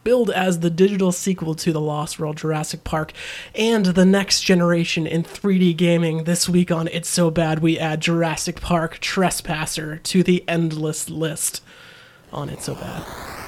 billed as the digital sequel to The Lost World Jurassic Park and the next generation in 3D gaming. This week on It's So Bad, we add Jurassic Park Trespasser to the endless list on It's So Bad.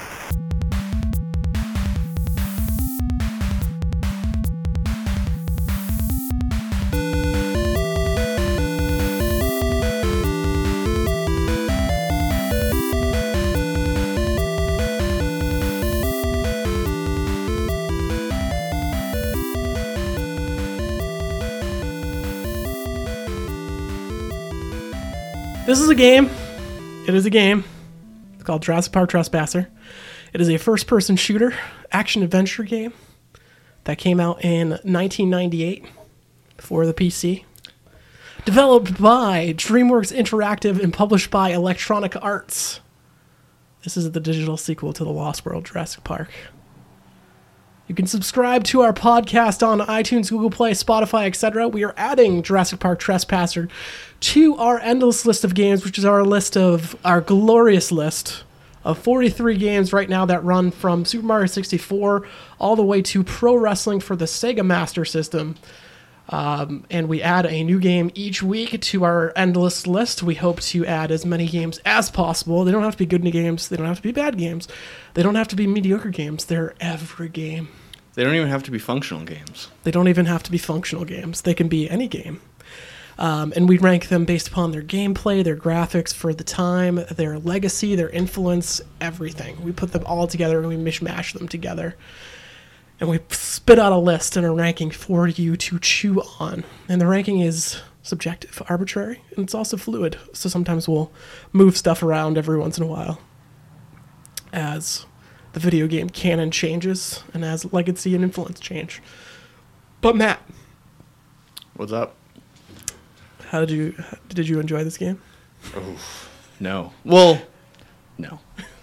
This is a game. It is a game. It's called Jurassic Park Trespasser. It is a first-person shooter, action-adventure game that came out in 1998 for the PC. Developed by DreamWorks Interactive and published by Electronic Arts. This is the digital sequel to The Lost World Jurassic Park. You can subscribe to our podcast on iTunes, Google Play, Spotify, etc. We are adding Jurassic Park Trespasser to our endless list of games, which is our glorious list of 43 games right now that run from Super Mario 64 all the way to pro wrestling for the Sega Master System. And we add a new game each week to our endless list. We hope to add as many games as possible. They don't have to be good games. They don't have to be bad games. They don't have to be mediocre games. They're every game. They don't even have to be functional games. They don't even have to be functional games. They can be any game. And we rank them based upon their gameplay, their graphics for the time, their legacy, their influence, everything. We put them all together and we mishmash them together. And we spit out a list and a ranking for you to chew on. And the ranking is subjective, arbitrary, and it's also fluid. So sometimes we'll move stuff around every once in a while as the video game canon changes and as legacy and influence change. But Matt. What's up? Did you enjoy this game? Oh, no. Well, no.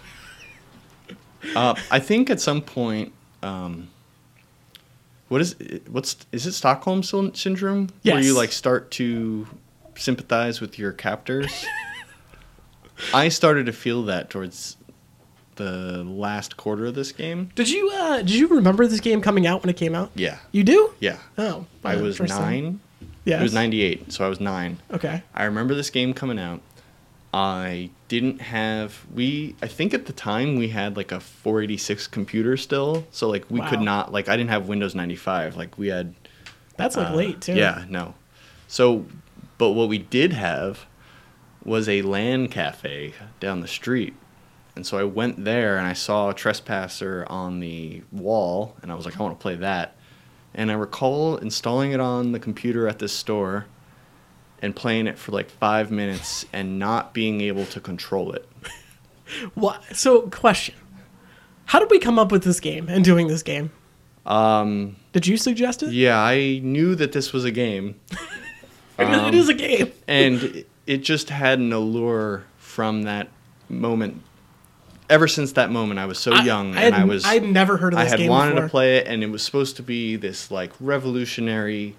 I think at some point... is it Stockholm Syndrome? Yes. Where you start to sympathize with your captors? I started to feel that towards the last quarter of this game. Did you remember this game coming out when it came out? Yeah. You do? Yeah. Oh. I was 9. Yeah. It was 98, so I was 9. Okay. I remember this game coming out. I didn't have... I think at the time we had a 486 computer still. So we could not... I didn't have Windows 95. We had... That's late too. Yeah, no. So, but what we did have was a LAN cafe down the street. And so I went there and I saw Trespasser on the wall. And I was like, I want to play that. And I recall installing it on the computer at this store and playing it for 5 minutes and not being able to control it. What? So, question. How did we come up with this game and doing this game? Did you suggest it? Yeah, I knew that this was a game. It is a game. And it just had an allure from that moment. Ever since that moment, I was so young. I had never heard of this game I had wanted before. to play it, and it was supposed to be this revolutionary,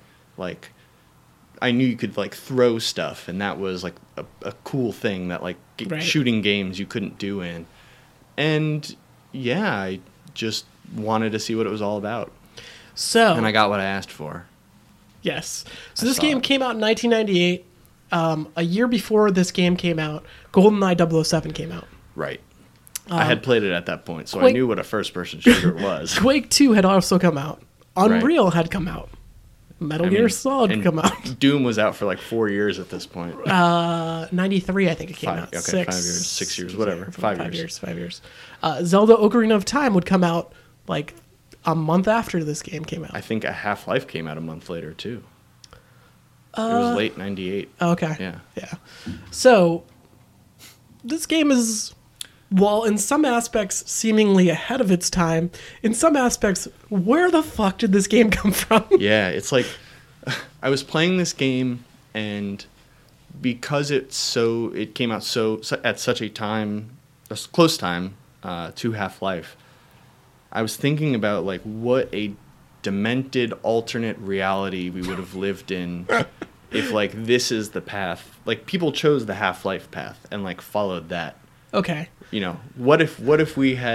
I knew you could throw stuff, and that was a cool thing that Right. shooting games you couldn't do in. And yeah, I just wanted to see what it was all about. So, and I got what I asked for. Yes. So this game came out in 1998. A year before this game came out, GoldenEye 007 came out. Right. I had played it at that point, so Quake, I knew what a first-person shooter was. Quake 2 had also come out. Unreal had come out. Metal Gear Solid had come out. Doom was out for 4 years at this point. 93, I think it came out. Okay, 5 years, 6 years, whatever. 5 years. 5 years. Zelda Ocarina of Time would come out a month after this game came out. I think a Half-Life came out a month later, too. It was late 98. Okay. Yeah. So, this game is... While in some aspects seemingly ahead of its time, in some aspects, where the fuck did this game come from? Yeah, it's I was playing this game, and because it came out at such a close time to Half-Life, I was thinking about what a demented alternate reality we would have lived in if this is the path. People chose the Half-Life path and followed that. Okay. What if we had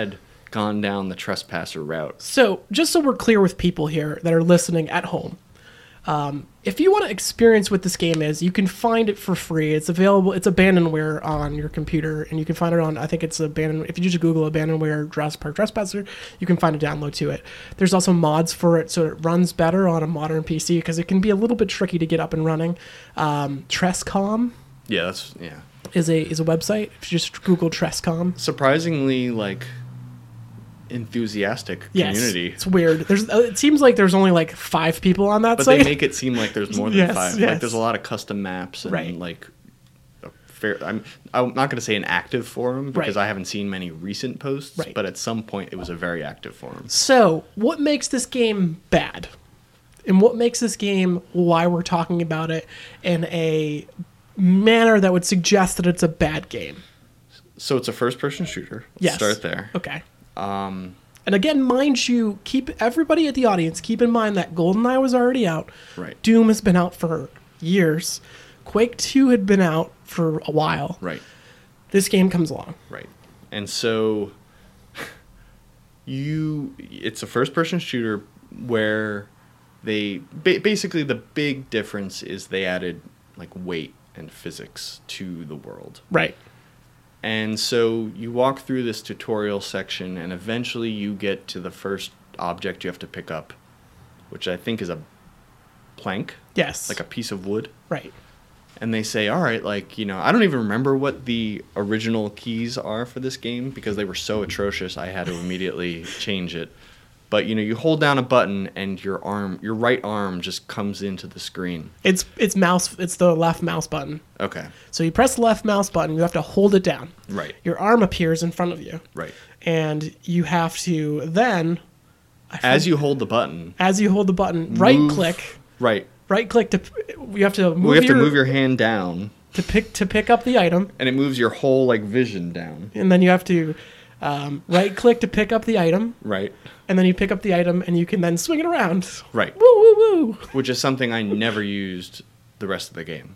gone down the trespasser route. So, just so we're clear with people here that are listening at home, if you want to experience what this game is, you can find it for free. It's available. It's abandonware on your computer, and you can find it on. I think it's abandoned. If you just Google abandonware Jurassic Park Trespasser, you can find a download to it. There's also mods for it, so it runs better on a modern PC because it can be a little bit tricky to get up and running. Trescom. Yeah, Is a website. If you just Google Trescom. Surprisingly, like, enthusiastic community. Yes, it's weird. It seems like there's only like 5 people on that but site. They make it seem like there's more than 5. Yes. Like, there's a lot of custom maps and Right. like I'm not going to say an active forum because Right. I haven't seen many recent posts, Right. but at some point it was a very active forum. So, what makes this game bad? And what makes this game why we're talking about it in a manner that would suggest that it's a bad game? So it's a first-person shooter. Let's Yes. start there. Okay. And again, mind you, keep everybody at the audience, keep in mind that GoldenEye was already out. Right. Doom has been out for years. Quake 2 had been out for a while. Right. This game comes along. Right. And so it's a first-person shooter where they basically the big difference is they added like weight and physics to the world. Right. And so you walk through this tutorial section and eventually you get to the first object you have to pick up, which I think is a plank, Yes. like a piece of wood. Right. And they say, all right, like, I don't even remember what the original keys are for this game because they were so atrocious I had to immediately change it. But, you hold down a button and your right arm just comes into the screen. It's the left mouse button. Okay. So you press the left mouse button, you have to hold it down. Right. Your arm appears in front of you. Right. And you have to then As you hold the button. right click. Right. Right click to you have to We have to move your hand down. to pick up the item, And it moves your whole, like, vision down. and then you have to right click to pick up the item, Right. and then you pick up the item and you can then swing it around. Right. Woo woo woo. Which is something I never used the rest of the game.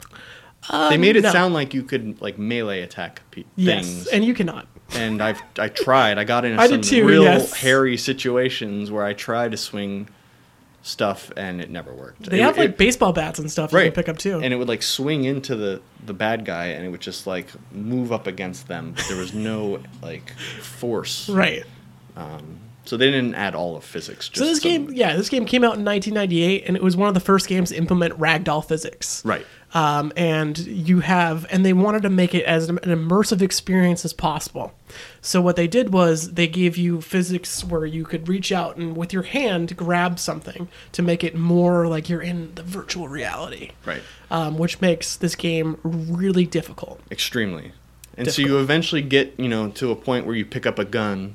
They made it no. sound like you could, like, melee attack Yes, things. and you cannot. And I tried. I got into I some did too, real yes. hairy situations where I tried to swing stuff and it never worked. They have like baseball bats and stuff you right. can pick up too. And it would like swing into the bad guy and it would just like move up against them, but there was no like force. Right. So they didn't add all of physics. Just So this game came out in 1998, and it was one of the first games to implement ragdoll physics. Right. And they wanted to make it as an immersive experience as possible. So what they did was they gave you physics where you could reach out and with your hand grab something to make it more like you're in the virtual reality. Right. Which makes this game really difficult. Extremely. And so you eventually get, to a point where you pick up a gun.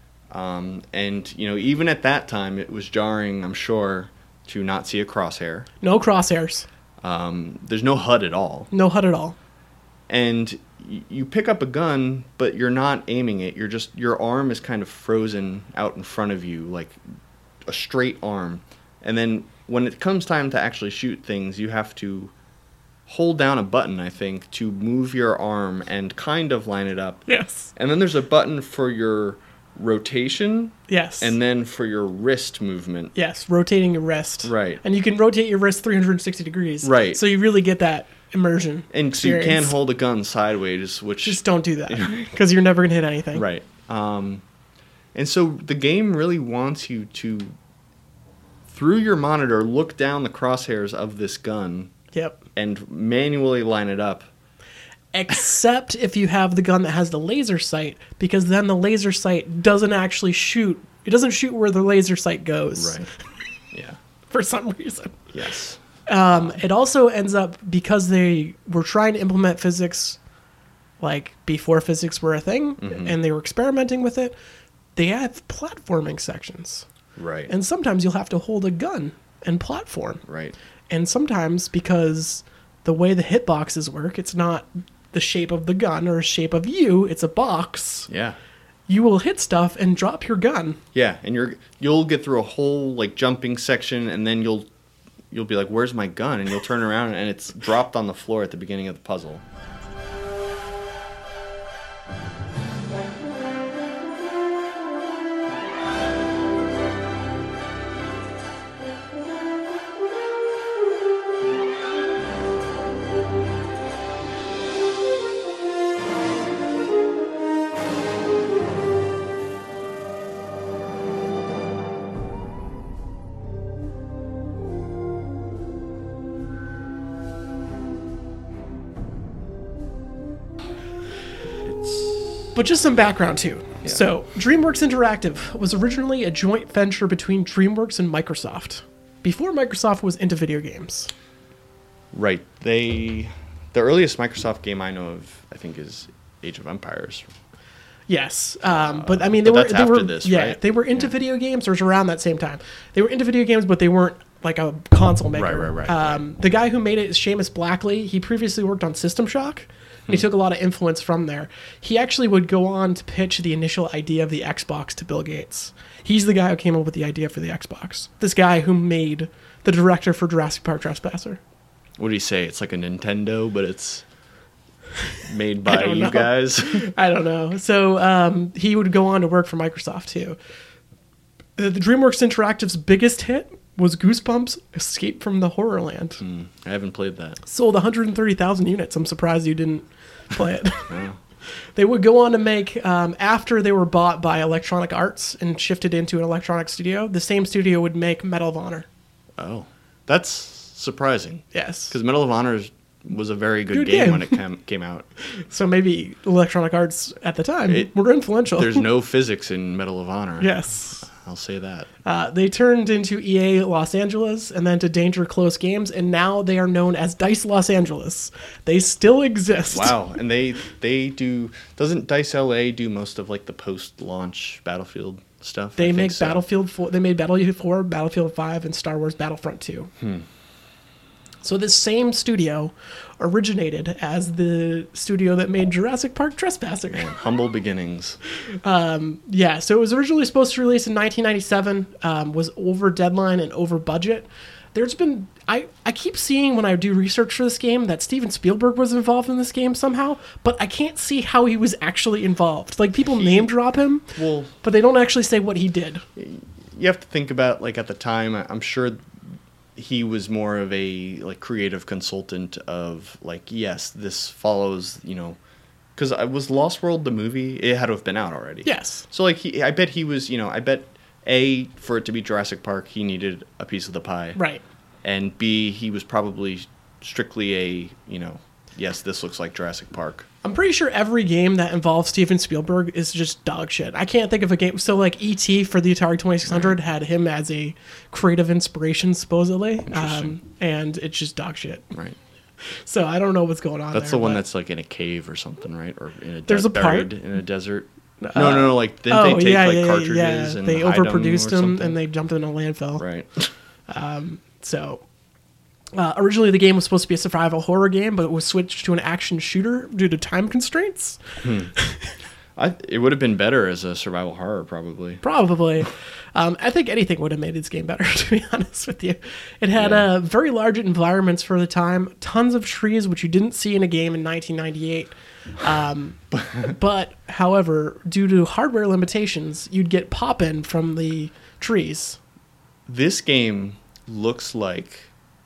And, even at that time, it was jarring, I'm sure, to not see a crosshair. No crosshairs. There's no HUD at all. No HUD at all. And you pick up a gun, but you're not aiming it. Your arm is kind of frozen out in front of you, like a straight arm. And then when it comes time to actually shoot things, you have to hold down a button, I think, to move your arm and kind of line it up. Yes. And then there's a button for your rotation. Yes. And then for your wrist movement. Yes, rotating your wrist. Right. And you can rotate your wrist 360 degrees. Right. So you really get that immersion. And so you experience. can't hold a gun sideways, which... Just don't do that, because you're never going to hit anything. Right. And so the game really wants you to, through your monitor, look down the crosshairs of this gun. Yep. And manually line it up. Except if you have the gun that has the laser sight, because then the laser sight doesn't actually shoot. It doesn't shoot where the laser sight goes. Right. Yeah. For some reason. Yes. It also ends up, because they were trying to implement physics like before physics were a thing, and they were experimenting with it, they have platforming sections. Right. And sometimes you'll have to hold a gun and platform. Right. And sometimes, because the way the hitboxes work, it's not the shape of the gun or shape of you, it's a box. Yeah. You will hit stuff and drop your gun. Yeah, and you'll get through a whole like jumping section, and then you'll be like, "Where's my gun?" And you'll turn around, and it's dropped on the floor at the beginning of the puzzle. But just some background too. So, DreamWorks Interactive was originally a joint venture between DreamWorks and Microsoft before Microsoft was into video games. Right. The earliest Microsoft game I know of, I think, is Age of Empires. Yes, but I mean, that's after this, right? They were into video games, or it was around that same time. They were into video games, but they weren't like a console maker. Right. The guy who made it is Seamus Blackley. He previously worked on System Shock. He took a lot of influence from there. He actually would go on to pitch the initial idea of the Xbox to Bill Gates. He's the guy who came up with the idea for the Xbox. This guy who made the director for Jurassic Park Trespasser. What do you say? It's like a Nintendo, but it's made by you guys? I don't know. So he would go on to work for Microsoft too. The DreamWorks Interactive's biggest hit was Goosebumps Escape from the Horrorland. I haven't played that. Sold 130,000 units. I'm surprised you didn't play it. They would go on to make, after they were bought by Electronic Arts and shifted into an electronic studio, the same studio would make Medal of Honor. Oh, that's surprising. Yes. Because Medal of Honor was a very good game. game when it came out. So maybe Electronic Arts at the time were influential. There's no physics in Medal of Honor. Yes. I'll say that. They turned into EA Los Angeles and then to Danger Close Games, and now they are known as DICE Los Angeles. They still exist. Wow, and they do. Doesn't DICE LA do most of like the post-launch Battlefield stuff? They make Battlefield 4. They made Battlefield 4, Battlefield 5, and Star Wars Battlefront 2. So this same studio originated as the studio that made Jurassic Park Trespasser. Humble beginnings. Yeah, so it was originally supposed to release in 1997, was over deadline and over budget. There's been, I keep seeing when I do research for this game that Steven Spielberg was involved in this game somehow, but I can't see how he was actually involved. Like, people name drop him, but they don't actually say what he did. You have to think about, like, at the time, I'm sure he was more of a like creative consultant of like, yes, this follows, because I was Lost World the movie, it had to have been out already. Yes. So like I bet he was, I bet for it to be Jurassic Park, he needed a piece of the pie. Right. And B, he was probably strictly a, yes, this looks like Jurassic Park. I'm pretty sure every game that involves Steven Spielberg is just dog shit. I can't think of a game. So, like, E.T. for the Atari 2600 had him as a creative inspiration, supposedly. And it's just dog shit. Right. So, I don't know what's going on That's the one that's, like, in a cave or something, right? Or in a there's a buried part in a desert. No, like, didn't they take, cartridges and they hide overproduced them and and they dumped them in a landfill. Right. Originally, the game was supposed to be a survival horror game, but it was switched to an action shooter due to time constraints. It would have been better as a survival horror, probably. Probably. I think anything would have made this game better, to be honest with you. It had very large environments for the time, tons of trees, which you didn't see in a game in 1998. But, however, due to hardware limitations, you'd get pop-in from the trees. This game looks like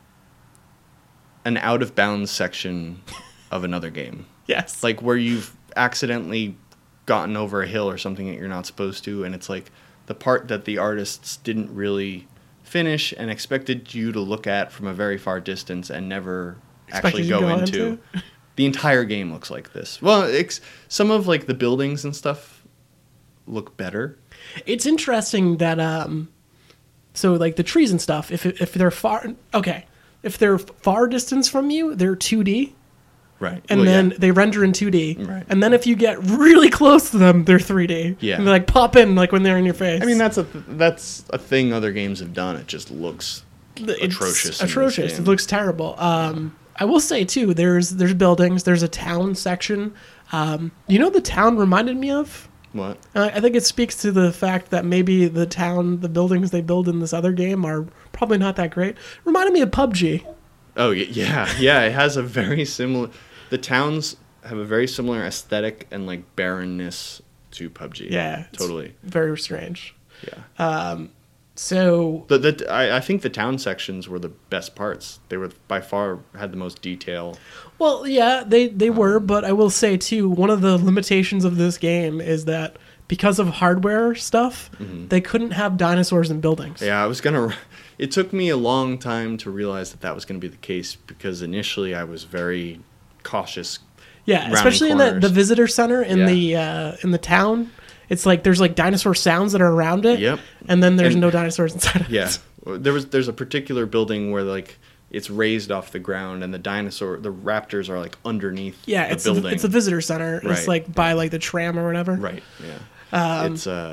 an out-of-bounds section of another game. Yes. Like where you've accidentally gotten over a hill or something that you're not supposed to, and it's like the part that the artists didn't really finish and expected you to look at from a very far distance and never actually go into. The entire game looks like this. Well, some of like the buildings and stuff look better. It's interesting that so like the trees and stuff, if they're far, okay. If they're far distance from you, they're 2D. Right. And then they render in 2D. Right. And then if you get really close to them, they're 3D. Yeah. And they like pop in like when they're in your face. I mean, that's a thing other games have done. It just looks atrocious. Atrocious. It looks terrible. I will say too, there's buildings, there's a town section. The town reminded me of? What? I think it speaks to the fact that maybe the buildings they build in this other game are probably not that great. Reminded me of PUBG. Oh, yeah. Yeah, it has a very similar... The towns have a very similar aesthetic and, like, barrenness to PUBG. Yeah. Totally. Very strange. Yeah. So... I think the town sections were the best parts. They were, by far, had the most detail. Well, yeah, they were, but I will say, too, one of the limitations of this game is that because of hardware stuff, they couldn't have dinosaurs in buildings. Yeah, it took me a long time to realize that was going to be the case, because initially I was very cautious Yeah, rounding especially in corners. the visitor center in Yeah. the town. It's like there's like dinosaur sounds that are around it. Yep. And then there's And- no dinosaurs inside of it. Yeah, there's a particular building where like it's raised off the ground, and the raptors are like underneath. Yeah, the it's building. it's a visitor center. It's Right. like by like the tram or whatever. Right. Yeah.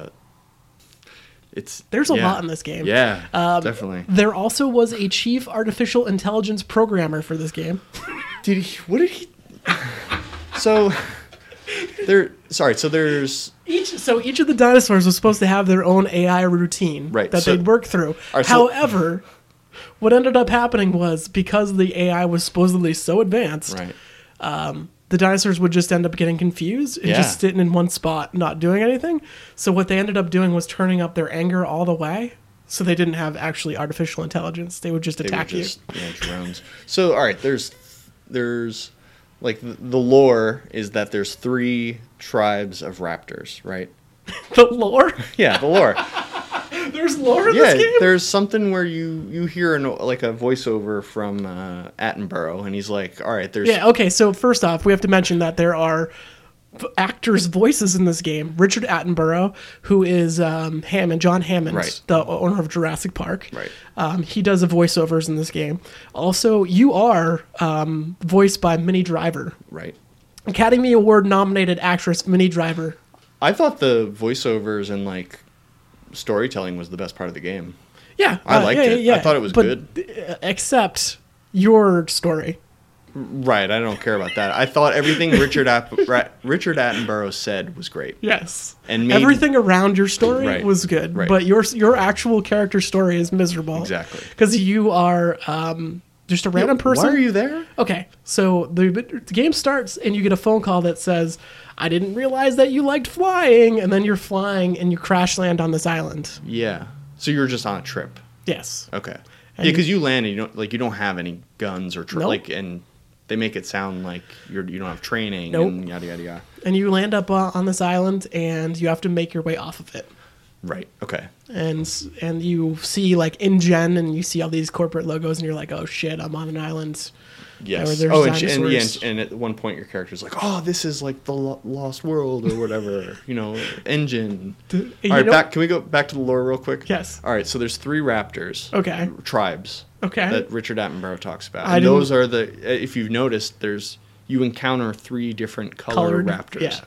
It's There's a yeah. lot in this game. Yeah, definitely. There also was a chief artificial intelligence programmer for this game. What did he? So there. Sorry. So there's. Each of the dinosaurs was supposed to have their own AI routine Right, that so- they'd work through. right, so- However, what ended up happening was because the AI was supposedly so advanced, Right. the dinosaurs would just end up getting confused and Yeah. just sitting in one spot, not doing anything. So what they ended up doing was turning up their anger all the way. So they didn't have actually artificial intelligence. They would just They were attack just, drones. So all right, there's like the lore is that there's 3 tribes of raptors, right? you. The lore? Yeah, the lore. There's lore in Yeah, this game? there's something where you hear like a voiceover from Attenborough, and he's like, "All right, there's Yeah, okay, so first off, we have to mention that there are actors' voices in this game. Richard Attenborough, who is John Hammond, Right. the owner of Jurassic Park. Right. He does the voiceovers in this game. Also, you are voiced by Minnie Driver. right." Academy Award nominated actress Minnie Driver. I thought the voiceovers and like storytelling was the best part of the game. Yeah. I liked it. Yeah. I thought it was good. Except your story. Right, I don't care about that. I thought everything Richard Attenborough said was great. Yes. And made- everything around your story Right. was good, Right. but your actual character story is miserable. Exactly. Because you are just a random person. Why are you there? Okay, so the game starts and you get a phone call that says, "I didn't realize that you liked flying," and then you're flying and you crash land on this island. Yeah. So you were just on a trip. Yes. Okay. And Yeah, because you land and you don't have any guns or Nope. and they make it sound like you don't have training Nope. and yada yada yada. And you land up on this island and you have to make your way off of it. Right. Okay. And you see like InGen and you see all these corporate logos and you're like, oh shit, I'm on an island. Yes. Or there's Oh, dinosaurs. and at one point your character's like, "Oh, this is like the Lost World or whatever." Engine. You All right, know- back. Can we go back to the lore real quick? Yes. All right. So there's 3 raptors. Okay. Tribes. Okay. That Richard Attenborough talks about. I And didn't- those are if you've noticed, you encounter 3 different colored raptors. Yeah.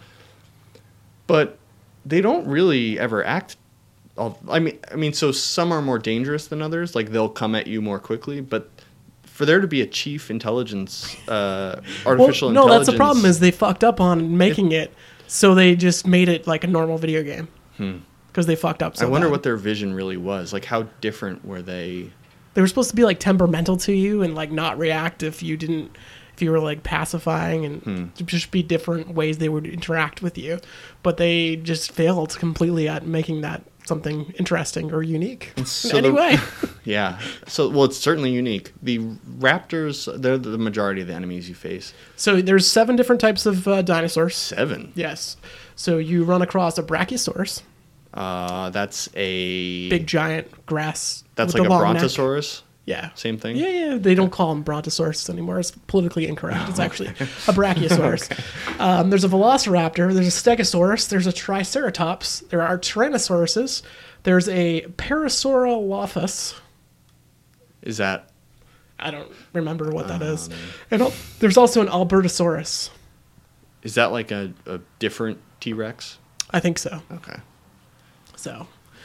But they don't really ever act. I mean, so some are more dangerous than others. Like they'll come at you more quickly. But for there to be a chief intelligence, artificial no, intelligence. that's the problem is they fucked up on making it, so they just made it like a normal video game. Because they fucked up so I wonder bad. what their vision really was. Like, how different were they? They were supposed to be like temperamental to you and like not react if you were like pacifying and just be different ways they would interact with you. But they just failed completely at making that something interesting or unique. So Anyway. Yeah. So, well, it's certainly unique. The raptors, they're the majority of the enemies you face. So there's 7 different types of dinosaurs. 7. Yes. So you run across a Brachiosaurus, That's a big giant grass. That's with like a a long neck. brontosaurus. Yeah. Same thing. Yeah. They don't call them brontosaurus anymore. It's politically incorrect. It's actually a brachiosaurus. There's a velociraptor. There's a stegosaurus. There's a triceratops. There are tyrannosauruses. There's a parasaurolophus. Is that I don't remember what that is. And there's also an albertosaurus. like a different T-Rex? I think so. Okay. So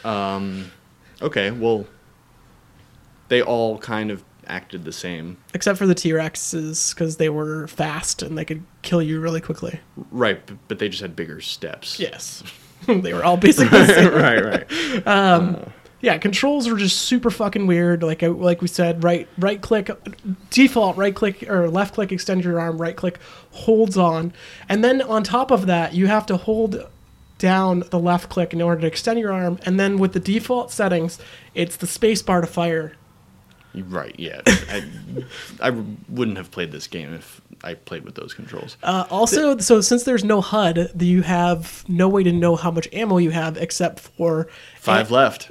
Okay. Well, they all kind of acted the same. except for the T-Rexes because they were fast and they could kill you really quickly. Right, but they just had bigger steps. Yes. They were all basically the same. right. Yeah, controls are just super fucking weird. Like we said, right click, default right click or left click, extend your arm, right click holds on, and then on top of that, you have to hold down the left click in order to extend your arm, and then with the default settings, it's the space bar to fire. Right, yeah. I wouldn't have played this game if I played with those controls. Also, so since there's no HUD, you have no way to know how much ammo you have except for 5 left.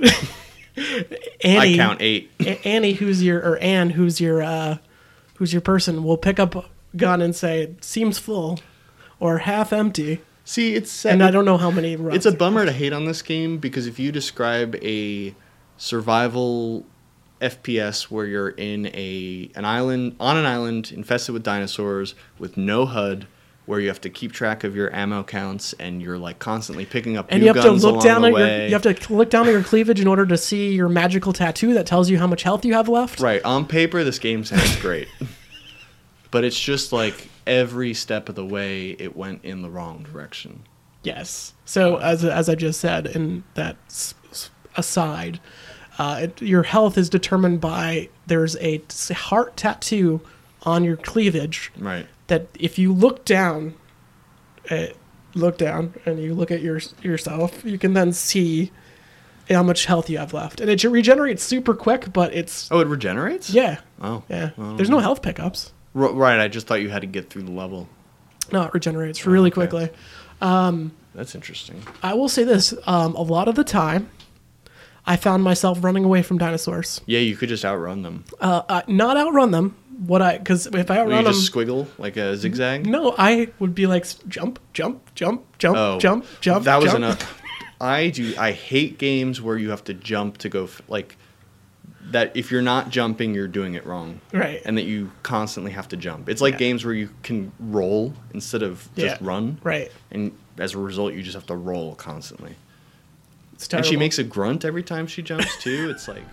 Annie. I count 8. Annie, who's your person, will pick up a gun and say, "Seems full." or half empty. See, it's And I don't know how many runs. It's a bummer to hate on this game because if you describe a survival FPS where you're in an island infested with dinosaurs with no HUD, where you have to keep track of your ammo counts and you're like constantly picking up and new you have to guns look along down the at way. you have to look down at your cleavage in order to see your magical tattoo that tells you how much health you have left. Right. On paper, this game sounds great. But it's just like every step of the way it went in the wrong direction. Yes. So as I just said in that aside, your health is determined by there's a heart tattoo on your cleavage. Right. That if you look down and you look at yourself, you can then see how much health you have left. And it regenerates super quick, but it's... Oh, it regenerates? Yeah. Oh. Yeah. There's no health pickups. Right, I just thought you had to get through the level. No, it regenerates really okay. quickly. That's interesting. I will say this. A lot of the time, I found myself running away from dinosaurs. Yeah, you could just outrun them. Not outrun them. Because if I You outrun them... just squiggle like a zigzag? No, I would be like, jump, jump, jump, jump, Oh, jump, jump. That was jump. enough. I hate games where you have to jump to go, that if you're not jumping, you're doing it wrong. Right. And that you constantly have to jump. It's like games where you can roll instead of just run. Right. And as a result, you just have to roll constantly. It's And terrible. she makes a grunt every time she jumps, too. It's like...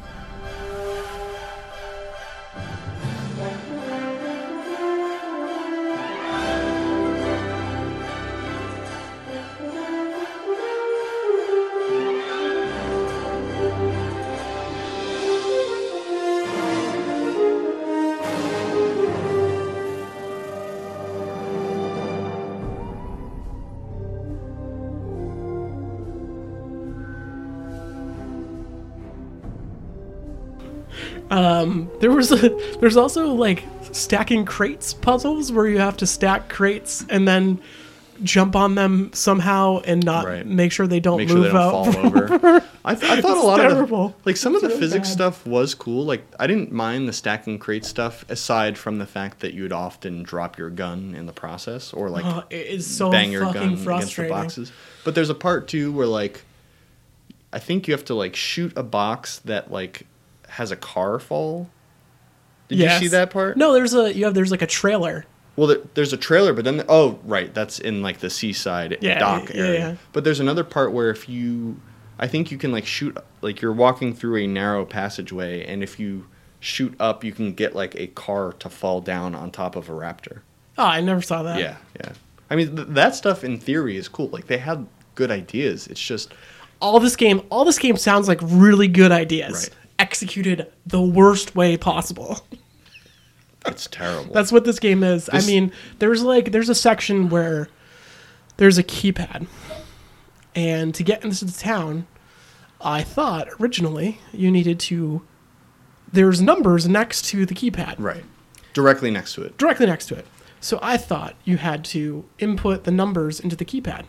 There's also like stacking crates puzzles where you have to stack crates and then jump on them somehow and not make sure they don't Make move sure they don't out. fall over. I thought a lot terrible. of the, some of the So physics bad. stuff was cool. Like I didn't mind the stacking crate stuff aside from the fact that you would often drop your gun in the process or like It is so bang your gun fucking against the frustrating. boxes. But there's a part too where like I think you have to like shoot a box that like has a car fall. Did you see that part? No, there's like a trailer. Well, there's a trailer, but then right, that's in like the seaside dock area. Yeah. But there's another part where I think you can like shoot, like you're walking through a narrow passageway, and if you shoot up, you can get like a car to fall down on top of a raptor. Oh, I never saw that. Yeah. I mean, that stuff in theory is cool. Like they had good ideas. It's just All this game sounds like really good ideas. Right. Executed the worst way possible. it's terrible. That's what this game is. I mean, there's a section where there's a keypad. And to get into the town, I thought originally you needed to... There's numbers next to the keypad. right. Directly next to it. Directly next to it. So I thought you had to input the numbers into the keypad.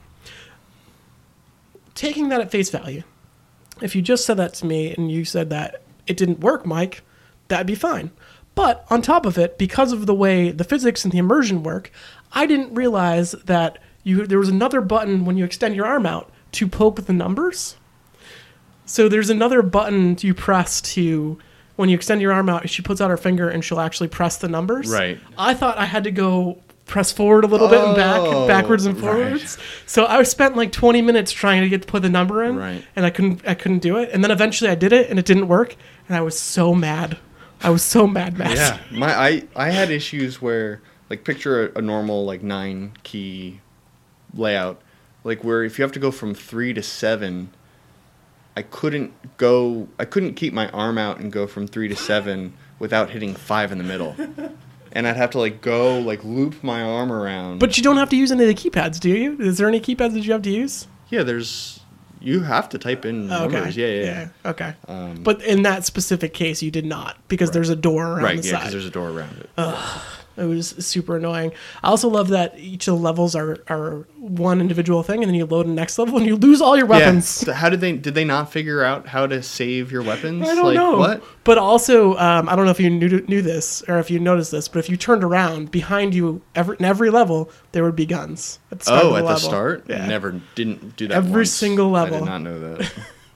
Taking that at face value, if you just said that to me and you said that it didn't work, Mike, that'd be fine. But on top of it, because of the way the physics and the immersion work, I didn't realize that there was another button when you extend your arm out to poke the numbers. So there's another button you press to, when you extend your arm out, she puts out her finger and she'll actually press the numbers. Right. I thought I had to go press forward a little bit and backwards and forwards. So I spent like 20 minutes trying to put the number in, and I couldn't do it. And then eventually I did it, and it didn't work, and I was so mad. Yeah, I had issues where like picture a normal like 9-key layout, like where if you have to go from 3 to 7, I couldn't keep my arm out and go from 3 to 7 without hitting 5 in the middle. And I'd have to like go like loop my arm around. But you don't have to use any of the keypads, do you? Is there any keypads that you have to use? Yeah, you have to type in numbers. Yeah. Okay. But in that specific case, you did not, because there's a door around the yeah, side. because there's a door around it. It was super annoying. I also love that each of the levels are one individual thing, and then you load the next level and you lose all your weapons. So how did they not figure out how to save your weapons? I don't know. What? But also, I don't know if you knew this or if you noticed this, but if you turned around behind you in every level, there would be guns. At the start of the At the level. start? Yeah. Never didn't do that. Every once. single level. I did not know that.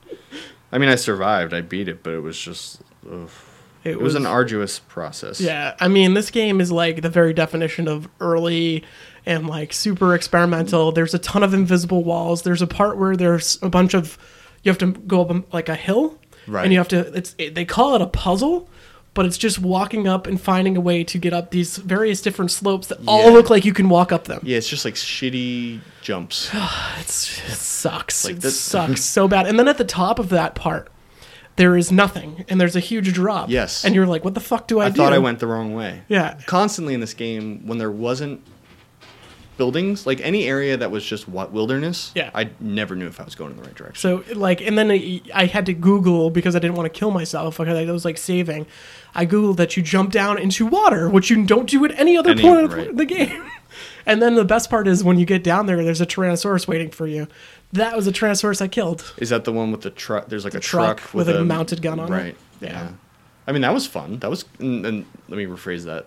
I mean, I survived. I beat it, but it was just. Ugh. It was an arduous process. Yeah, I mean, this game is like the very definition of early and like super experimental. There's a ton of invisible walls. There's a part where there's a bunch of you have to go up like a hill, right? And you have to. They call it a puzzle, but it's just walking up and finding a way to get up these various different slopes that all look like you can walk up them. Yeah, it's just like shitty jumps. It sucks. Like it this sucks so bad. And then at the top of that part, there is nothing, and there's a huge drop. Yes. And you're like, what the fuck do I do? I thought I went the wrong way. Yeah. Constantly in this game, when there wasn't buildings, like any area that was just wilderness, I never knew if I was going in the right direction. So, like, and then I had to Google, because I didn't want to kill myself, because I was, like, saving. I Googled that you jump down into water, which you don't do at any other point of the game. And then the best part is when you get down there's a Tyrannosaurus waiting for you. That was a Tyrannosaurus I killed. Is that the one with the truck? There's like a truck with a mounted gun on it. Right. Yeah. I mean, that was fun. That was, and let me rephrase that.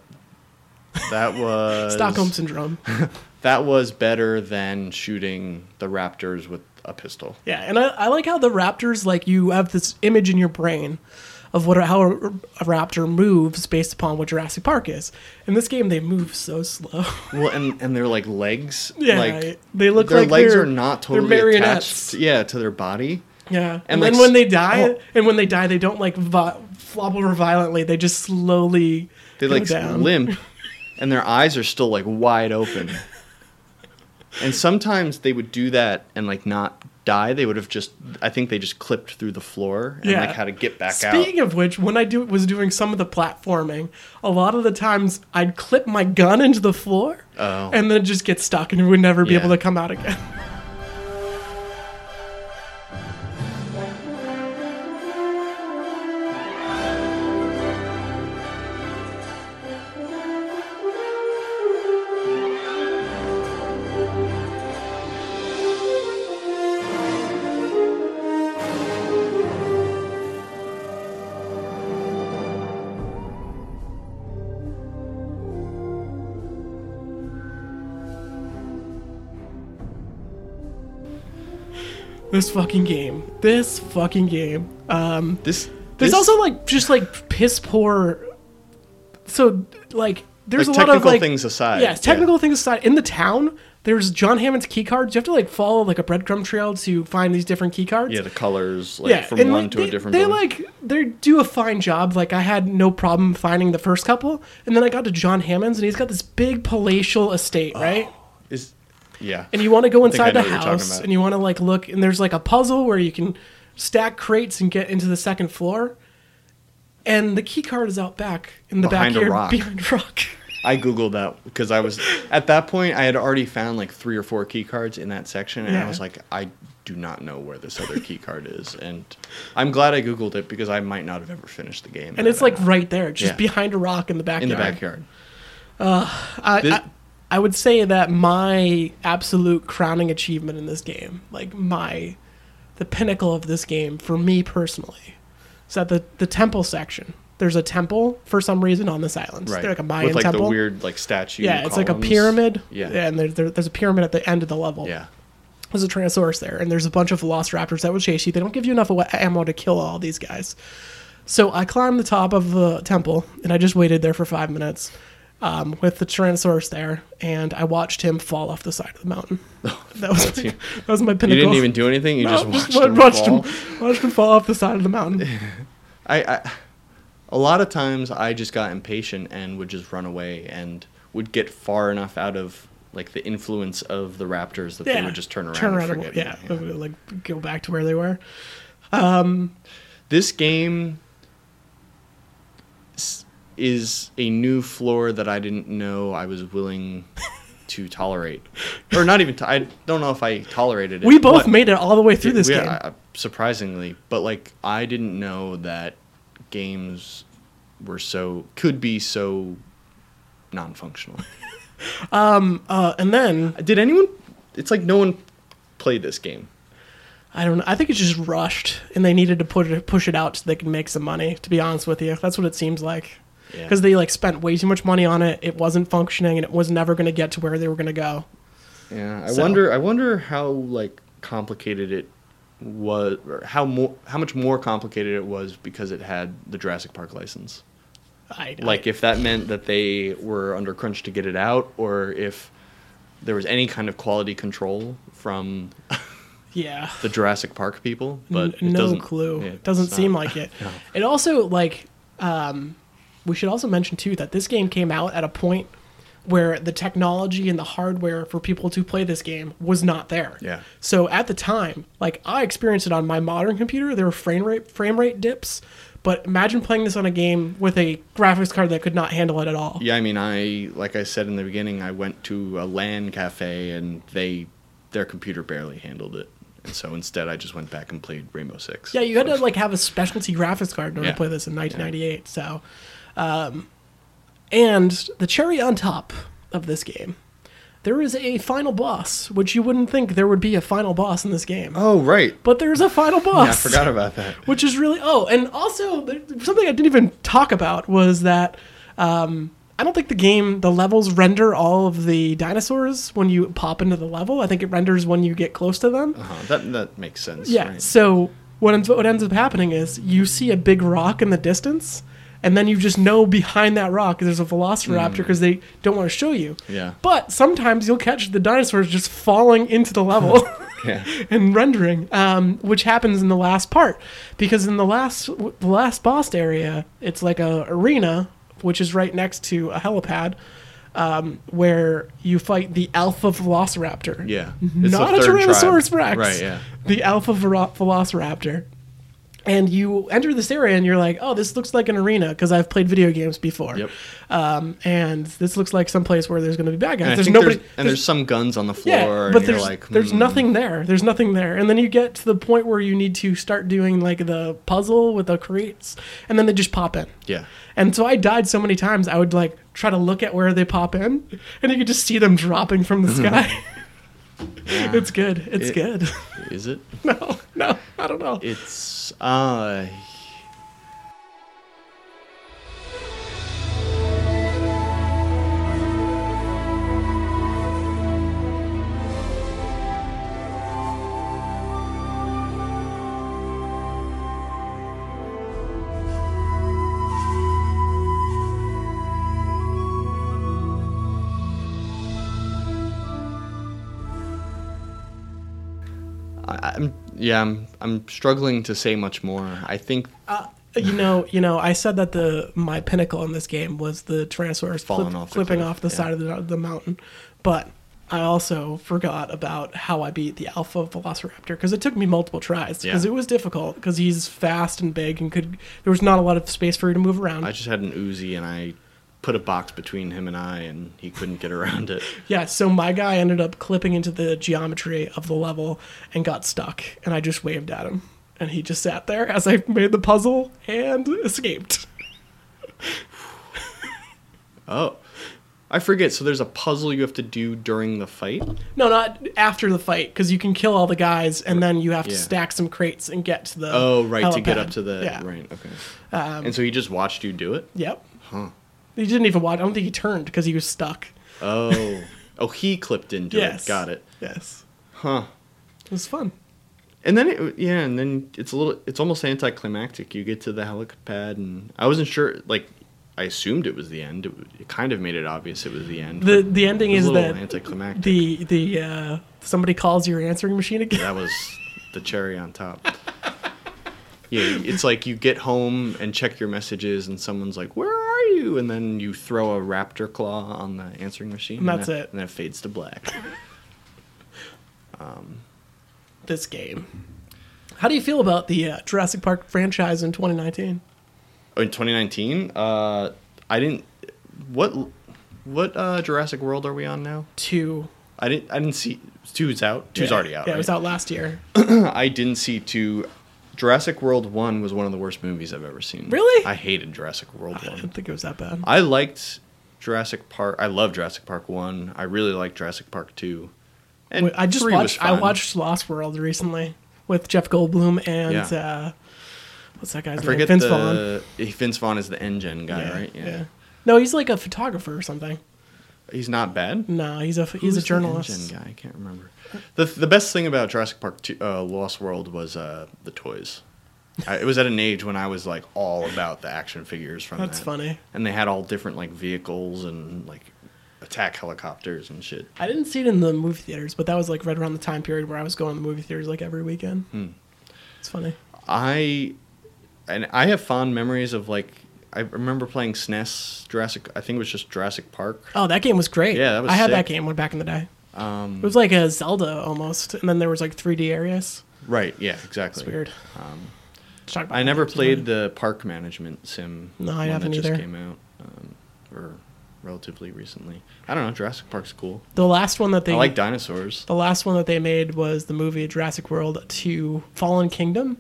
That was Stockholm Syndrome. That was better than shooting the raptors with a pistol. Yeah, and I like how the raptors, like, you have this image in your brain of how a raptor moves based upon what Jurassic Park is. In this game, they move so slow. Well, and their like legs, yeah, like they look their like legs are not totally attached, to their body. Yeah, and then like, when they die, they don't like flop over violently. They just slowly they go like down. limp, and their eyes are still like wide open. And sometimes they would do that and like not die. They would have I think they just clipped through the floor and like had to get back out. Speaking of which, when I was doing some of the platforming, a lot of the times I'd clip my gun into the floor and then just get stuck and would never be able to come out again. This fucking game. There's also like just like piss poor. So like there's like a lot of like things aside. Yeah, technical things aside. In the town, there's John Hammond's key cards. You have to like follow like a breadcrumb trail to find these different key cards. Yeah, the colors like from one to a different. They do a fine job. Like I had no problem finding the first couple, and then I got to John Hammond's, and he's got this big palatial estate, right? Yeah. And you want to go inside the house, and you want to like look, and there's like a puzzle where you can stack crates and get into the second floor. And the key card is out back in the backyard behind a rock. I Googled that because I was at that point I had already found like 3 or 4 key cards in that section, and I was like, I do not know where this other key card is, and I'm glad I Googled it because I might not have ever finished the game. And it's like right there, just behind a rock in the backyard. In the backyard. I would say that my absolute crowning achievement in this game, like the pinnacle of this game for me personally, is that the temple section. There's a temple for some reason on this island. Right. They're like a Mayan with like temple. the weird like statue. Yeah, it's like a pyramid. Yeah, and there's a pyramid at the end of the level. Yeah. There's a Tyrannosaurus there, and there's a bunch of Velociraptors that will chase you. They don't give you enough ammo to kill all these guys. So I climbed the top of the temple, and I just waited there for 5 minutes. With the Tyrannosaurus there, and I watched him fall off the side of the mountain. That was my pinnacle. You didn't even do anything. You just watched him fall off the side of the mountain. A lot of times I just got impatient and would just run away and would get far enough out of like the influence of the raptors that they would just turn around and forget me. Yeah, like go back to where they were. This game is a new floor that I didn't know I was willing to tolerate, or not even. I don't know if I tolerated it. We both made it all the way through this game, surprisingly. But like, I didn't know that games could be so non-functional. And then Did anyone? It's like no one played this game. I don't know. I think it's just rushed, and they needed to push it out so they can make some money. To be honest with you, that's what it seems like. Yeah. Because they like spent way too much money on it. It wasn't functioning, and it was never going to get to where they were going to go. Yeah, I So- wonder how like complicated it was, or how much more complicated it was because it had the Jurassic Park license. Like if that meant that they were under crunch to get it out, or if there was any kind of quality control from yeah, the Jurassic Park people, but it no doesn't, clue. yeah, It doesn't it's seem not. like it. No. It also like we should also mention too that this game came out at a point where the technology and the hardware for people to play this game was not there. Yeah. So at the time, like I experienced it on my modern computer, there were frame rate dips. But imagine playing this on a game with a graphics card that could not handle it at all. Yeah, I mean, like I said in the beginning, I went to a LAN cafe and their computer barely handled it, and so instead I just went back and played Rainbow Six. Yeah, you had to like have a specialty graphics card in order Yeah. to play this in 1998. So, and the cherry on top of this game, there is a final boss, which you wouldn't think there would be a final boss in this game. Oh, right. But there's a final boss. Yeah, I forgot about that. Which is really and also something I didn't even talk about was that I don't think the levels render all of the dinosaurs when you pop into the level. I think it renders when you get close to them. That makes sense. Yeah. Right? So what ends up happening is you see a big rock in the distance, and then you just know behind that rock there's a velociraptor because they don't want to show you. Yeah. But sometimes you'll catch the dinosaurs just falling into the level Yeah. and rendering, which happens in the last part, because in the last boss area, it's like a arena which is right next to a helipad. Where you fight the Alpha Velociraptor. Yeah. It's Not the a third Tyrannosaurus tribe. Rex. Right, yeah. The Alpha Velociraptor. And you enter this area and you're like, oh, this looks like an arena because I've played video games before. Yep. And this looks like some place where there's going to be bad guys. And I There's think nobody. there's some guns on the floor, Yeah, and but you're there's like, there's nothing there. There's nothing there, and then you get to the point where you need to start doing like the puzzle with the crates, and then they just pop in. Yeah. And so I died so many times I would like try to look at where they pop in, and you could just see them dropping from the sky. It's good. It's good. Is it? No, I don't know. It's I'm struggling to say much more. I think You know, I said that my pinnacle in this game was the Tyrannosaurus Falling off the flipping cliff, off the yeah. side of the mountain, but I also forgot about how I beat the Alpha Velociraptor because it took me multiple tries because Yeah. it was difficult because he's fast and big and there was not a lot of space for you to move around. I just had an Uzi and I put a box between him and I, and he couldn't get around it. Yeah, so my guy ended up clipping into the geometry of the level and got stuck, and I just waved at him, and he just sat there as I made the puzzle and escaped. Oh, I forget. So there's a puzzle you have to do during the fight? No, not after the fight, because you can kill all the guys, and then you have to Yeah. stack some crates and get to the Oh, right, to get helipad. up to the... Yeah. Right, okay. And so he just watched you do it? Yep. Huh. He didn't even watch. I don't think he turned because he was stuck. Oh. Oh, he clipped into Yes. it. Got it. Yes. Huh. It was fun. And then it's almost anticlimactic. You get to the helipad, and I wasn't sure. Like, I assumed it was the end. It kind of made it obvious it was the end. The ending it was is a little that anticlimactic. the somebody calls your answering machine again. That was the cherry on top. Yeah, it's like you get home and check your messages, and someone's like, "Where are you?" And then you throw a raptor claw on the answering machine, And that's it. And then it fades to black. This game. How do you feel about the Jurassic Park franchise in 2019? Oh, in 2019, I didn't. What Jurassic World are we on now? 2. I didn't see. 2's out. 2's already out. Yeah, right? it was out last year. I didn't see 2. Jurassic World 1 was one of the worst movies I've ever seen. Really? I hated Jurassic World I 1. didn't think it was that bad. I liked Jurassic Park. I love Jurassic Park 1. I really like Jurassic Park 2. And I just 3 was watched. I fun. watched Lost World recently with Jeff Goldblum and Yeah. what's that guy's I name? forget Vince Vaughn. Vince Vaughn is the engine guy, right? Yeah. No, he's like a photographer or something. He's not bad. No, he's a Who's the journalist. engine guy? I can't remember. The best thing about Jurassic Park 2, Lost World was the toys. It was at an age when I was like all about the action figures from That's that. funny. And they had all different like vehicles and like attack helicopters and shit. I didn't see it in the movie theaters, but that was like right around the time period where I was going to the movie theaters like every weekend. It's funny. I have fond memories of like I remember playing SNES I think it was just Jurassic Park. Oh, that game was great. Yeah, that was I had that sick. game back in the day. It was like a Zelda almost, and then there was like 3D areas. Right, yeah, exactly. It's weird. Let's talk about I that never game some played more. the park management sim. No, I one haven't that either. just came out or relatively recently. I don't know, Jurassic Park's cool. The last one that they I like dinosaurs. The last one that they made was the movie Jurassic World 2 Fallen Kingdom.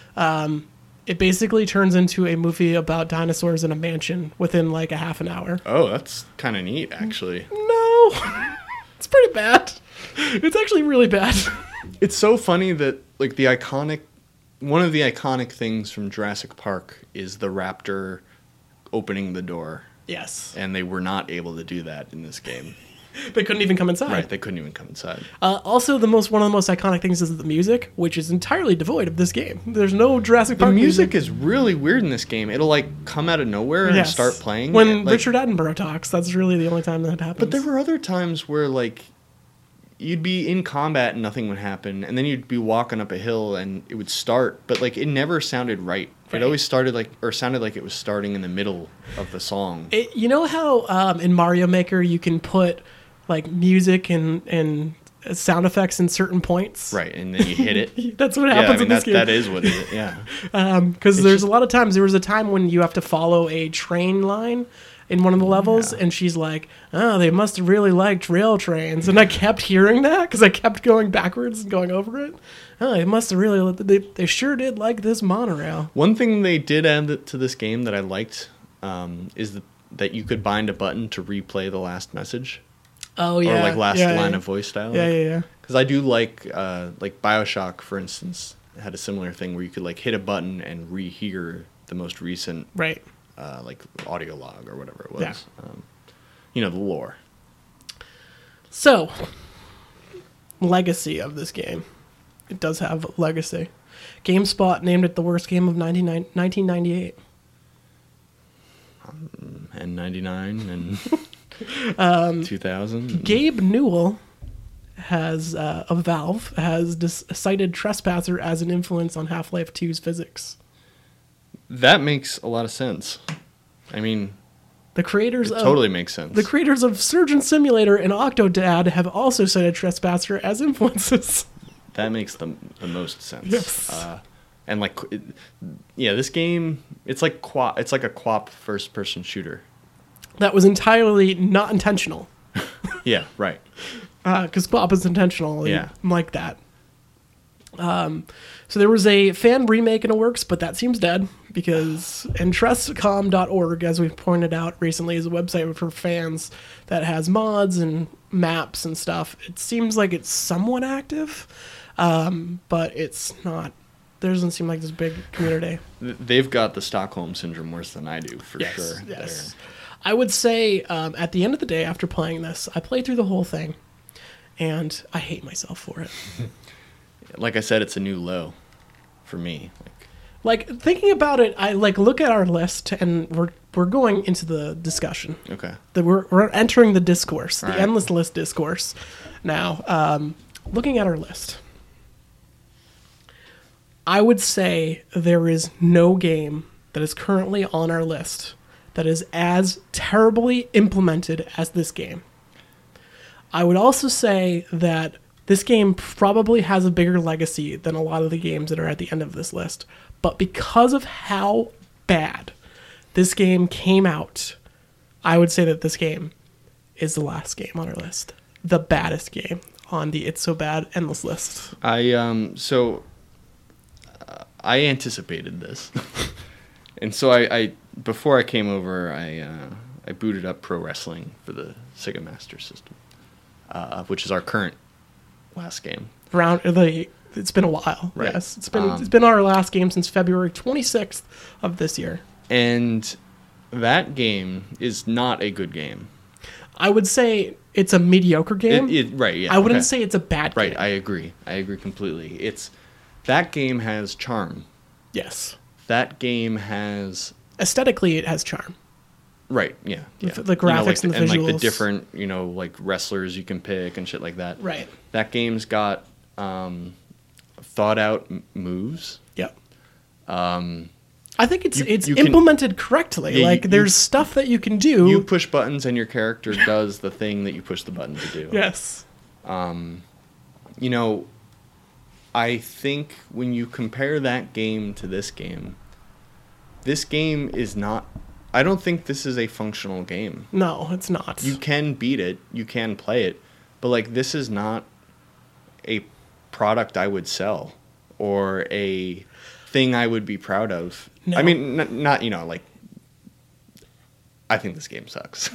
It basically turns into a movie about dinosaurs in a mansion within like a half an hour. Oh, that's kind of neat, actually. No, it's pretty bad. It's actually really bad. It's so funny that like one of the iconic things from Jurassic Park is the raptor opening the door, Yes. and they were not able to do that in this game. They couldn't even come inside. Right, they couldn't even come inside. Also, one of the most iconic things is the music, which is entirely devoid of this game. There's no Jurassic The Park music is really weird in this game. It'll like come out of nowhere and Yes. start playing. When like, Richard Attenborough talks, that's really the only time that happens. But there were other times where like you'd be in combat and nothing would happen, and then you'd be walking up a hill and it would start, but like it never sounded right. Right. It always sounded like it was starting in the middle of the song. You know how in Mario Maker you can put like music and sound effects in certain points? Right, and then you hit it. That's what Yeah, happens I mean in this game. that is what it is. Yeah. Because there's a lot of times, there was a time when you have to follow a train line in one of the levels, and she's like, oh, they must have really liked rail trains. And I kept hearing that because I kept going backwards and going over it. Oh, they must have really, they sure did like this monorail. One thing they did add to this game that I liked is that you could bind a button to replay the last message. Oh, yeah. Or like last yeah, line yeah. of voice dialogue. Yeah. Because I do like BioShock, for instance, had a similar thing where you could like hit a button and rehear the most recent Right. like audio log or whatever it was. Yeah. The lore. So, legacy of this game. It does have legacy. GameSpot named it the worst game of 1998. And 99 and 2000. Gabe Newell of Valve has cited Trespasser as an influence on Half-Life 2's physics. That makes a lot of sense. I mean, The creators it of totally makes sense. the creators of Surgeon Simulator and Octodad have also cited Trespasser as influences. That makes the most sense. Yes. And like, this game, it's like a co-op first-person shooter. That was entirely not intentional. Yeah, right. Because co-op is intentional. Yeah. Like that. So there was a fan remake in the works, but that seems dead because Trestcom.org, as we've pointed out recently, is a website for fans that has mods and maps and stuff. It seems like it's somewhat active, but it's not. There doesn't seem like this big community. They've got the Stockholm Syndrome worse than I do, for sure. Yes. I would say at the end of the day, after playing this, I played through the whole thing, and I hate myself for it. Like I said, it's a new low for me. Like thinking about it, I like look at our list, and we're going into the discussion. Okay. We're entering the discourse, the All right. endless list discourse. Now, looking at our list, I would say there is no game that is currently on our list that is as terribly implemented as this game. I would also say that this game probably has a bigger legacy than a lot of the games that are at the end of this list. But because of how bad this game came out, I would say that this game is the last game on our list. The baddest game on the It's So Bad endless list. I anticipated this. And so I before I came over, I booted up Pro Wrestling for the Sega Master System, which is our current last game. It's been a while. Right. Yes, it's been our last game since February 26th of this year. And that game is not a good game. I would say it's a mediocre game. Right, yeah. I wouldn't say it's a bad game. Right, I agree. I agree completely. That game has charm. Yes. That game has... Aesthetically, it has charm. Right, yeah. The graphics and the visuals. And like the different, like wrestlers you can pick and shit like that. Right. That game's got thought out moves. Yep. I think it's you implemented correctly. Yeah, there's stuff that you can do. You push buttons and your character does the thing that you push the button to do. Yes. I think when you compare that game to this game is not... I don't think this is a functional game. No, it's not. You can beat it. You can play it. But, like, this is not a product I would sell or a thing I would be proud of. No. I mean, not like... I think this game sucks.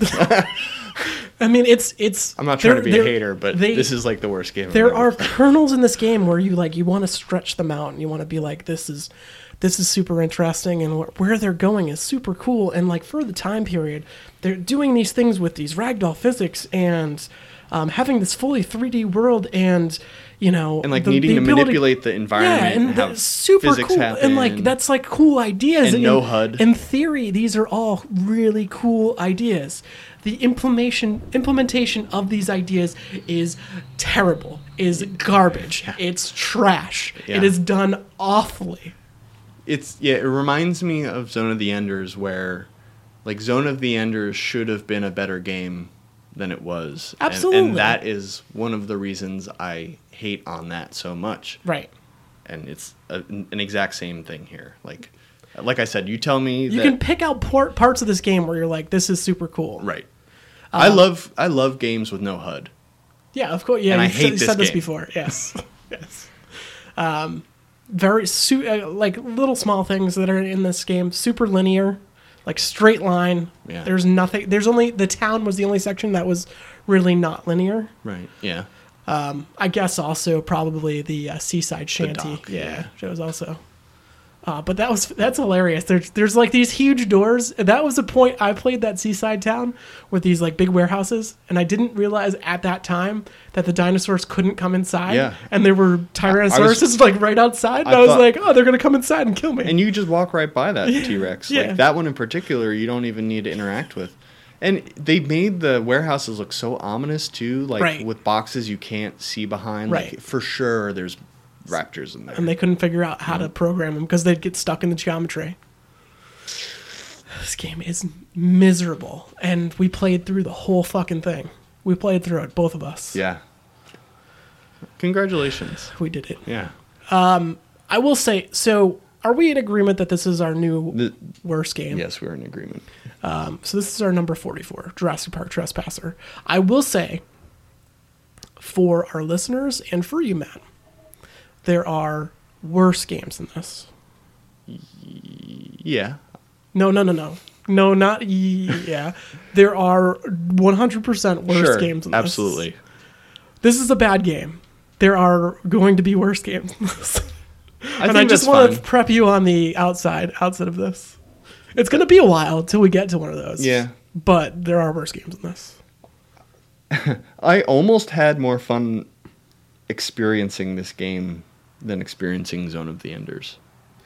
I mean, it's. I'm not trying to be a hater, but this is like the worst game. There are kernels in this game where you want to stretch them out and you want to be like, this is super interesting, and where they're going is super cool. And like for the time period, they're doing these things with these ragdoll physics and having this fully 3D world, and and like needing to manipulate the environment, and have super cool, happen, and like that's like cool ideas. And no HUD. In theory, these are all really cool ideas. The implementation of these ideas is terrible, is garbage. Yeah. It's trash. Yeah. It is done awfully. It reminds me of Zone of the Enders, where like Zone of the Enders should have been a better game than it was. Absolutely. And that is one of the reasons I hate on that so much. Right. And it's an exact same thing here. Like I said, you tell me you can pick out parts of this game where you're like, this is super cool. Right. I love games with no HUD. Yeah, of course. Yeah, and I hate this said this game. before. Yes. Yes. Very like little small things that are in this game. Super linear, like straight line. Yeah. There's nothing. There's only the town was the only section that was really not linear. Right. Yeah. I guess also probably the seaside shanty. The dock, yeah. It was also. But that's hilarious. There's like these huge doors. That was the point I played that seaside town with these like big warehouses, and I didn't realize at that time that the dinosaurs couldn't come inside. Yeah. And there were Tyrannosauruses like right outside. And I was like, oh, they're gonna come inside and kill me. And you just walk right by that T-Rex. Yeah. Like that one in particular, you don't even need to interact with. And they made the warehouses look so ominous too, like with boxes you can't see behind. Right. Like for sure, there's raptors in there. And they couldn't figure out how to program them because they'd get stuck in the geometry. This game is miserable. And we played through the whole fucking thing. We played through it, both of us. Yeah. Congratulations. We did it. Yeah. I will say, so are we in agreement that this is our new worst game? Yes, we're in agreement. So this is our number 44, Jurassic Park Trespasser. I will say, for our listeners and for you, Matt, there are worse games than this. Yeah. No. No, not yeah. There are 100% worse games than this. Absolutely. This is a bad game. There are going to be worse games than this. I just want to prep you on the outside of this. It's going to be a while till we get to one of those. Yeah. But there are worse games than this. I almost had more fun experiencing this game than experiencing Zone of the Enders.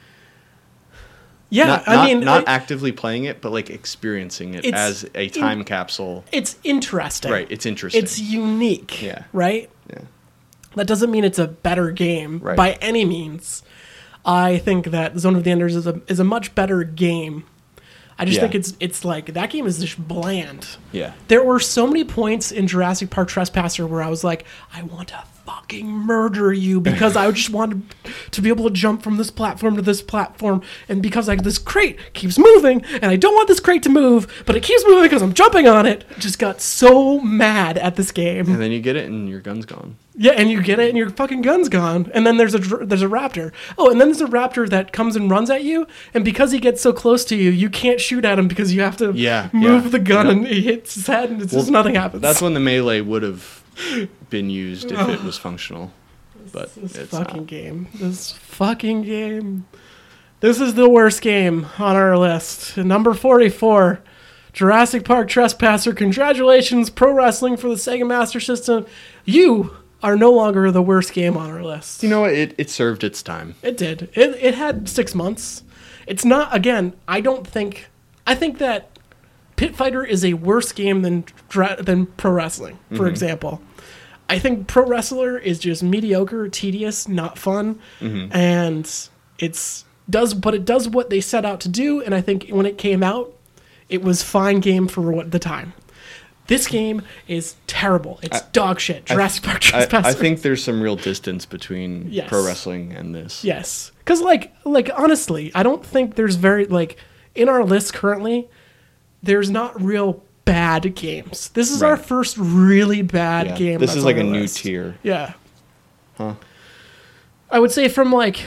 Yeah, not actively playing it, but like experiencing it as a time capsule. It's interesting. Right, it's interesting. It's unique. Yeah. Right? Yeah. That doesn't mean it's a better game by any means. I think that Zone of the Enders is a much better game. I just think it's like that game is just bland. Yeah. There were so many points in Jurassic Park Trespasser where I was like, I want to fucking murder you because I just wanted to be able to jump from this platform to this platform, and because like this crate keeps moving and I don't want this crate to move, but it keeps moving because I'm jumping on it. I just got so mad at this game. And then you get it and your gun's gone. Yeah, and you get it and your fucking gun's gone. And then there's a raptor. Oh, and then there's a raptor that comes and runs at you, and because he gets so close to you, you can't shoot at him because you have to move the gun and he hits his head and it's just nothing happens. That's when the melee would have been used if it was functional. But This it's fucking not. game. This fucking game. This is the worst game on our list. Number 44, Jurassic Park Trespasser. Congratulations, Pro Wrestling for the Sega Master System. You are no longer the worst game on our list. You know what? It served its time. It did. It had 6 months. It's not, again, I think that Pit Fighter is a worse game than Pro Wrestling, for example. I think Pro Wrestler is just mediocre, tedious, not fun, and it does what they set out to do, and I think when it came out, it was fine game for the time. This game is terrible. It's dog shit. Jurassic Park Trespasser. I think there's some real distance between Yes. pro wrestling and this. Yes. Because, like honestly, I don't think there's in our list currently, there's not real bad games. This is our first really bad game. This that's is like on a our new list. tier. Yeah. Huh. I would say from like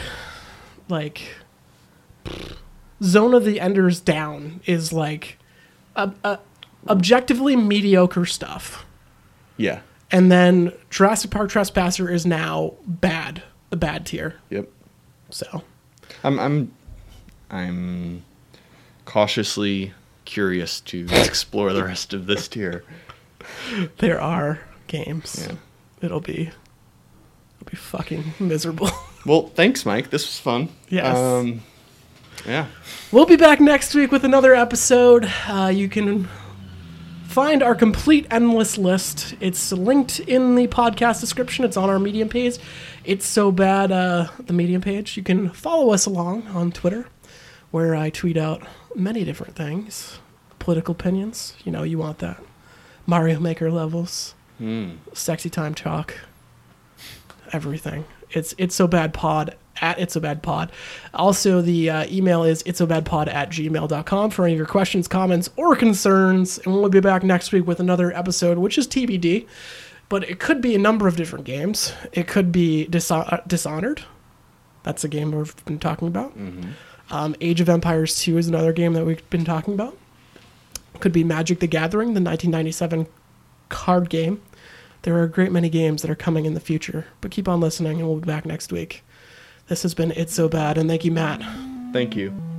Zone of the Enders down is like objectively mediocre stuff. Yeah. And then Jurassic Park Trespasser is now bad, the bad tier. Yep. So I'm cautiously curious to explore the rest of this tier. there are games. Yeah. It'll be fucking miserable. Well, thanks, Mike. This was fun. Yes. Yeah. We'll be back next week with another episode. You can find our complete endless list. It's linked in the podcast description. It's on our Medium page. It's so bad, the Medium page. You can follow us along on Twitter, where I tweet out many different things. Political opinions. You know, you want that. Mario Maker levels. Sexy time talk. Everything. It's so bad pod at It's So Bad Pod. Also, the email is itssobadpod@gmail.com for any of your questions, comments, or concerns. And we'll be back next week with another episode, which is TBD. But it could be a number of different games. It could be Dishonored. That's a game we've been talking about. Age of Empires 2 is another game that we've been talking about. Could be Magic the Gathering, the 1997 card game. There are a great many games that are coming in the future. But keep on listening, and we'll be back next week. This has been It's So Bad, and thank you, Matt. Thank you.